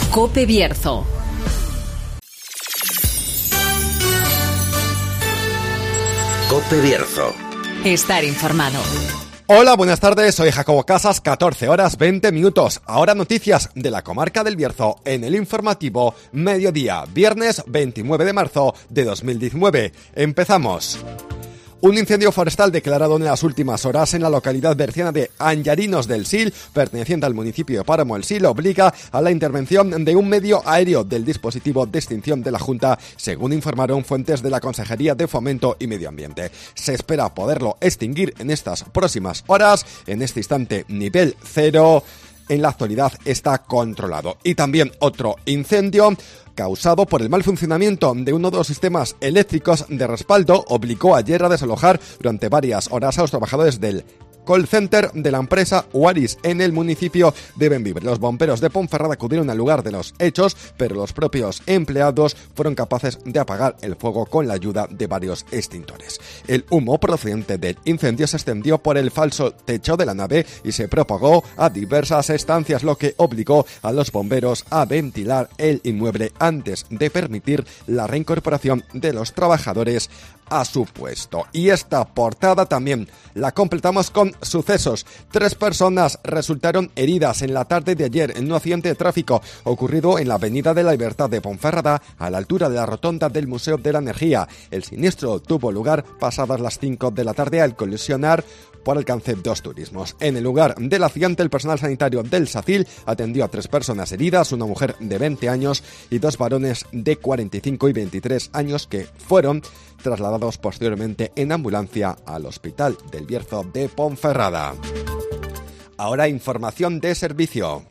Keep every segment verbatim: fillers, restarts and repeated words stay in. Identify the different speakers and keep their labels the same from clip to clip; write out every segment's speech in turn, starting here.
Speaker 1: COPE Bierzo.
Speaker 2: COPE Bierzo.
Speaker 1: Estar informado.
Speaker 3: Hola, buenas tardes, soy Jacobo Casas, catorce horas veinte minutos. Ahora noticias de la comarca del Bierzo en el informativo Mediodía, viernes veintinueve de marzo de dos mil diecinueve. Empezamos. Un incendio forestal declarado en las últimas horas en la localidad berciana de Anllarinos del Sil, perteneciente al municipio de Páramo el Sil, obliga a la intervención de un medio aéreo del dispositivo de extinción de la Junta, según informaron fuentes de la Consejería de Fomento y Medio Ambiente. Se espera poderlo extinguir en estas próximas horas. En este instante, nivel cero. En la actualidad está controlado. Y también otro incendio causado por el mal funcionamiento de uno de los sistemas eléctricos de respaldo obligó ayer a desalojar durante varias horas a los trabajadores del call center de la empresa Uaris en el municipio de Bembibre. Los bomberos de Ponferrada acudieron al lugar de los hechos, pero los propios empleados fueron capaces de apagar el fuego con la ayuda de varios extintores. El humo procedente del incendio se extendió por el falso techo de la nave y se propagó a diversas estancias, lo que obligó a los bomberos a ventilar el inmueble antes de permitir la reincorporación de los trabajadores a su puesto. Y esta portada también la completamos con sucesos. Tres personas resultaron heridas en la tarde de ayer en un accidente de tráfico ocurrido en la Avenida de la Libertad de Ponferrada, a la altura de la rotonda del Museo de la Energía. El siniestro tuvo lugar pasadas las cinco de la tarde al colisionar por alcance dos turismos. En el lugar del accidente, el personal sanitario del SACIL atendió a tres personas heridas, una mujer de veinte años y dos varones de cuarenta y cinco y veintitrés años que fueron trasladados posteriormente en ambulancia al Hospital del Bierzo de Ponferrada. Ahora información de servicio.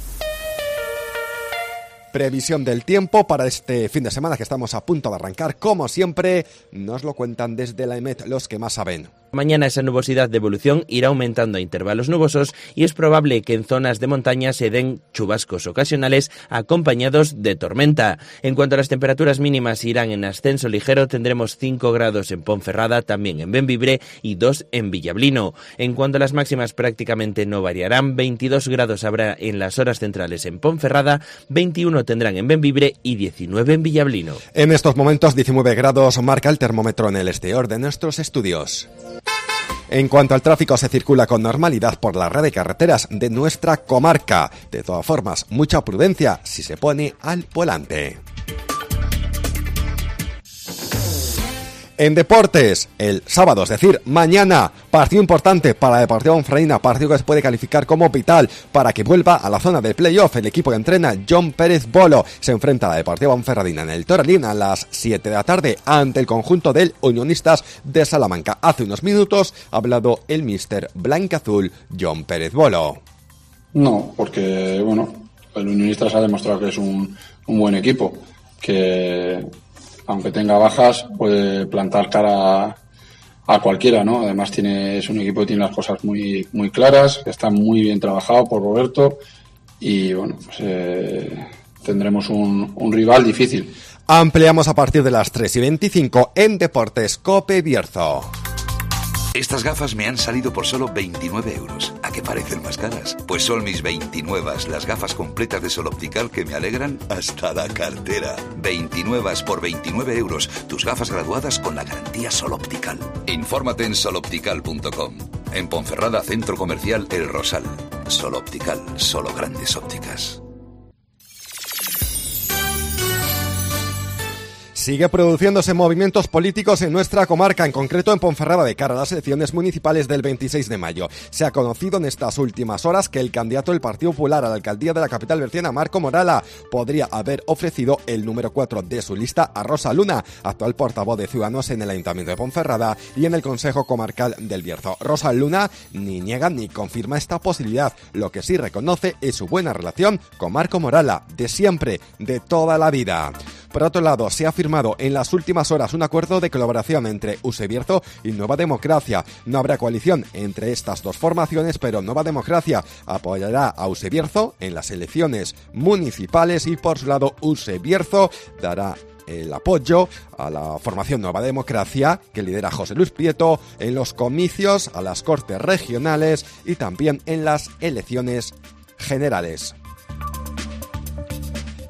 Speaker 3: Previsión del tiempo para este fin de semana que estamos a punto de arrancar. Como siempre, nos lo cuentan desde la EMET los que más saben.
Speaker 4: Mañana esa nubosidad de evolución irá aumentando a intervalos nubosos y es probable que en zonas de montaña se den chubascos ocasionales acompañados de tormenta. En cuanto a las temperaturas mínimas, irán en ascenso ligero. Tendremos cinco grados en Ponferrada, también en Bembibre y dos en Villablino. En cuanto a las máximas, prácticamente no variarán. veintidós grados habrá en las horas centrales en Ponferrada, veintiuno tendrán en Bembibre y diecinueve en Villablino.
Speaker 3: En estos momentos diecinueve grados marca el termómetro en el exterior de nuestros estudios. En cuanto al tráfico, se circula con normalidad por la red de carreteras de nuestra comarca. De todas formas, mucha prudencia si se pone al volante. En deportes, el sábado, es decir, mañana, partido importante para la Deportiva Ponferradina, partido que se puede calificar como vital para que vuelva a la zona de playoff. El equipo que entrena John Pérez Bolo se enfrenta a la Deportiva Ponferradina en el Toralín a las siete de la tarde ante el conjunto del Unionistas de Salamanca. Hace unos minutos ha hablado el míster blancaazul John Pérez Bolo.
Speaker 5: No, porque bueno, el Unionistas ha demostrado que es un, un buen equipo, que aunque tenga bajas, puede plantar cara a, a cualquiera, ¿no? Además tiene, es un equipo que tiene las cosas muy, muy claras, que está muy bien trabajado por Roberto y bueno, pues eh, tendremos un, un rival difícil.
Speaker 3: Ampliamos a partir de las tres y veinticinco en Deportes COPE Bierzo.
Speaker 2: Estas gafas me han salido por solo veintinueve euros. ¿A qué parecen más caras? Pues son mis veintinuevas, las gafas completas de Sol Optical que me alegran hasta la cartera. veintinuevas por veintinueve euros. Tus gafas graduadas con la garantía Sol Optical. Infórmate en sol optical punto com. En Ponferrada, Centro Comercial El Rosal. Sol Optical, solo grandes ópticas.
Speaker 3: Sigue produciéndose movimientos políticos en nuestra comarca, en concreto en Ponferrada, de cara a las elecciones municipales del veintiséis de mayo. Se ha conocido en estas últimas horas que el candidato del Partido Popular a la alcaldía de la capital berciana, Marco Morala, podría haber ofrecido el número cuatro de su lista a Rosa Luna, actual portavoz de Ciudadanos en el Ayuntamiento de Ponferrada y en el Consejo Comarcal del Bierzo. Rosa Luna ni niega ni confirma esta posibilidad. Lo que sí reconoce es su buena relación con Marco Morala, de siempre, de toda la vida. Por otro lado, se ha firmado en las últimas horas un acuerdo de colaboración entre U S Bierzo y Nueva Democracia. No habrá coalición entre estas dos formaciones, pero Nueva Democracia apoyará a U S Bierzo en las elecciones municipales y por su lado U S Bierzo dará el apoyo a la formación Nueva Democracia que lidera José Luis Prieto en los comicios a las Cortes Regionales y también en las elecciones generales.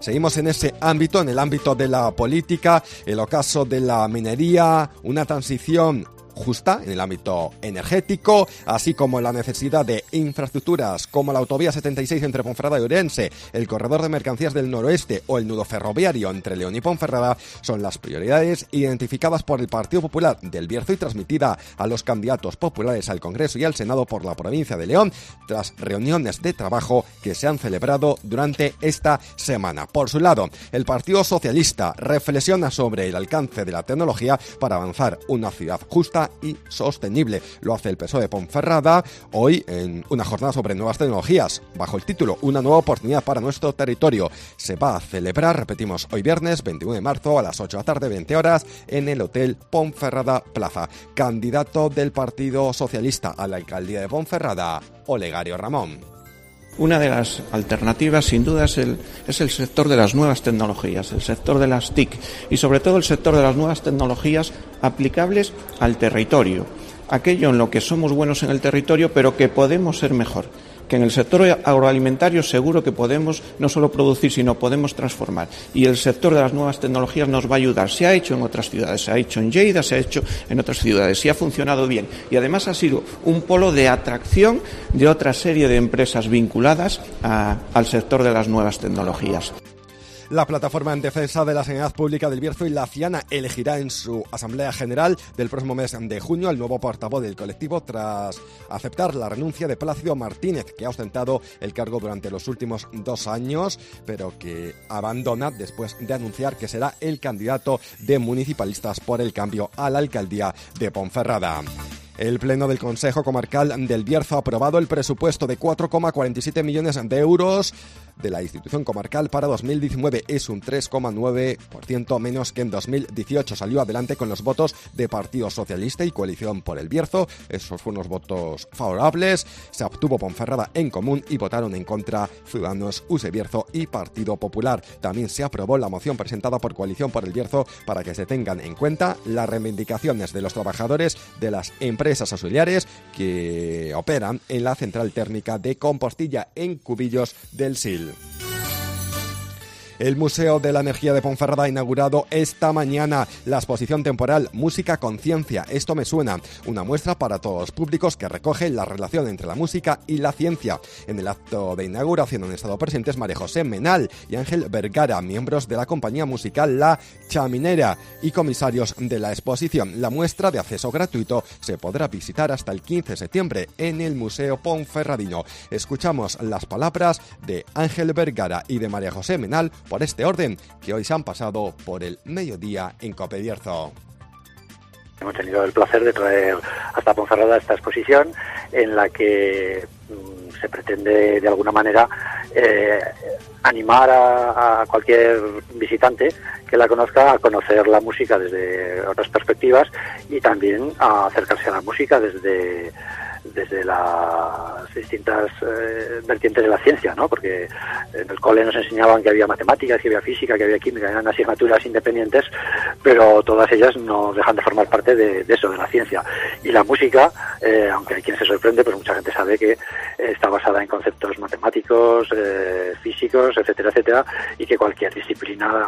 Speaker 3: Seguimos en ese ámbito, en el ámbito de la política, el ocaso de la minería, una transición justa en el ámbito energético, así como la necesidad de infraestructuras como la autovía setenta y seis entre Ponferrada y Ourense, el corredor de mercancías del noroeste o el nudo ferroviario entre León y Ponferrada son las prioridades identificadas por el Partido Popular del Bierzo y transmitida a los candidatos populares al Congreso y al Senado por la provincia de León tras reuniones de trabajo que se han celebrado durante esta semana. Por su lado, el Partido Socialista reflexiona sobre el alcance de la tecnología para avanzar una ciudad justa y sostenible. Lo hace el P S O E de Ponferrada hoy en una jornada sobre nuevas tecnologías, bajo el título Una nueva oportunidad para nuestro territorio. Se va a celebrar, repetimos, hoy viernes veintiuno de marzo a las ocho de la tarde, veinte horas, en el Hotel Ponferrada Plaza. Candidato del Partido Socialista a la alcaldía de Ponferrada, Olegario Ramón.
Speaker 6: Una de las alternativas, sin duda, es el, es el sector de las nuevas tecnologías, el sector de las T I C y, sobre todo, el sector de las nuevas tecnologías aplicables al territorio. Aquello en lo que somos buenos en el territorio, pero que podemos ser mejor. Que en el sector agroalimentario seguro que podemos no solo producir, sino podemos transformar. Y el sector de las nuevas tecnologías nos va a ayudar. Se ha hecho en otras ciudades, se ha hecho en Lleida, se ha hecho en otras ciudades y ha funcionado bien. Y además ha sido un polo de atracción de otra serie de empresas vinculadas a, al sector de las nuevas tecnologías.
Speaker 3: La Plataforma en Defensa de la Sanidad Pública del Bierzo y la Ciana elegirá en su Asamblea General del próximo mes de junio al nuevo portavoz del colectivo tras aceptar la renuncia de Plácido Martínez, que ha ostentado el cargo durante los últimos dos años, pero que abandona después de anunciar que será el candidato de Municipalistas por el Cambio a la alcaldía de Ponferrada. El Pleno del Consejo Comarcal del Bierzo ha aprobado el presupuesto de cuatro coma cuarenta y siete millones de euros de la institución comarcal para dos mil diecinueve. Es un tres coma nueve por ciento menos que en dos mil dieciocho. Salió adelante con los votos de Partido Socialista y Coalición por el Bierzo. Esos fueron los votos favorables. Se obtuvo Ponferrada en común y votaron en contra Ciudadanos, U S E Bierzo y Partido Popular. También se aprobó la moción presentada por Coalición por el Bierzo para que se tengan en cuenta las reivindicaciones de los trabajadores de las empresas auxiliares que operan en la central térmica de Compostilla en Cubillos del Sil. El Museo de la Energía de Ponferrada ha inaugurado esta mañana la exposición temporal Música Conciencia. Esto me suena, una muestra para todos los públicos que recoge la relación entre la música y la ciencia. En el acto de inauguración han estado presentes María José Menal y Ángel Vergara, miembros de la compañía musical La Chaminera y comisarios de la exposición. La muestra, de acceso gratuito, se podrá visitar hasta el quince de septiembre en el Museo Ponferradino. Escuchamos las palabras de Ángel Vergara y de María José Menal por este orden, que hoy se han pasado por el mediodía en Cope Bierzo.
Speaker 7: Hemos tenido el placer de traer hasta Ponferrada esta exposición en la que mmm, se pretende de alguna manera eh, animar a, a cualquier visitante que la conozca a conocer la música desde otras perspectivas y también a acercarse a la música desde desde las distintas eh, vertientes de la ciencia, ¿no? Porque en el cole nos enseñaban que había matemáticas, que había física, que había química, eran asignaturas independientes, pero todas ellas no dejan de formar parte de, de eso, de la ciencia. Y la música, eh, aunque hay quien se sorprende, pues mucha gente sabe que está basada en conceptos matemáticos, eh, físicos, etcétera, etcétera, y que cualquier disciplina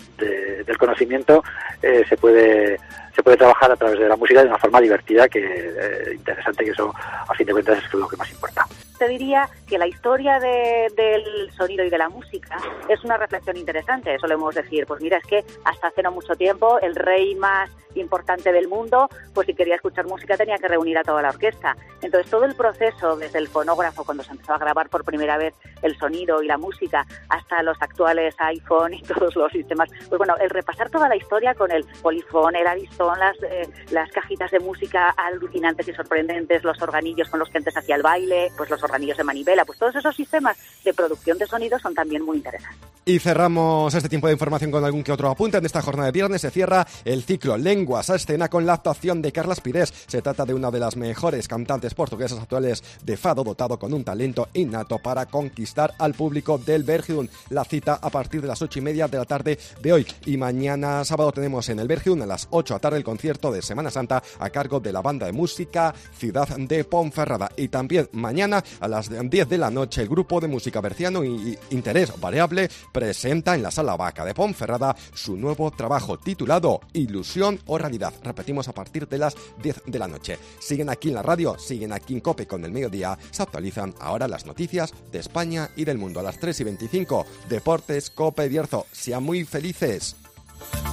Speaker 7: de, del conocimiento eh, se puede se puede trabajar a través de la música de una forma divertida, que eh, interesante, que eso a fin de cuentas es lo que más importa.
Speaker 8: Te diría que la historia de, del sonido y de la música es una reflexión interesante. Solemos decir, pues mira, es que hasta hace no mucho tiempo el rey más importante del mundo, pues si quería escuchar música tenía que reunir a toda la orquesta. Entonces todo el proceso, desde el fonógrafo, cuando se empezó a grabar por primera vez el sonido y la música, hasta los actuales iPhone y todos los sistemas, pues bueno, el repasar toda la historia con el polifón, el aristón, las, eh, las cajitas de música alucinantes y sorprendentes, los organillos con los que antes hacía el baile, pues los organillos de manivela, pues todos esos sistemas de producción de sonido son también muy interesantes.
Speaker 3: Y cerramos este tiempo de información con algún que otro apunte. En esta jornada de viernes se cierra el ciclo Lenguas a Escena con la actuación de Carlas Pires. Se trata de una de las mejores cantantes portuguesas actuales de fado, dotado con un talento innato para conquistar al público del Bergium. La cita a partir de las ocho y media de la tarde de hoy. Y mañana sábado tenemos en el Bergium a las ocho de la tarde el concierto de Semana Santa a cargo de la banda de música Ciudad de Ponferrada. Y también mañana a las diez de la noche, el grupo de música berciano y Interés Variable presenta en la Sala Vaca de Ponferrada su nuevo trabajo titulado Ilusión o Realidad. Repetimos, a partir de las diez de la noche. Siguen aquí en la radio, siguen aquí en COPE con el mediodía. Se actualizan ahora las noticias de España y del mundo. A las tres y veinticinco, Deportes COPE Bierzo. Sean muy felices.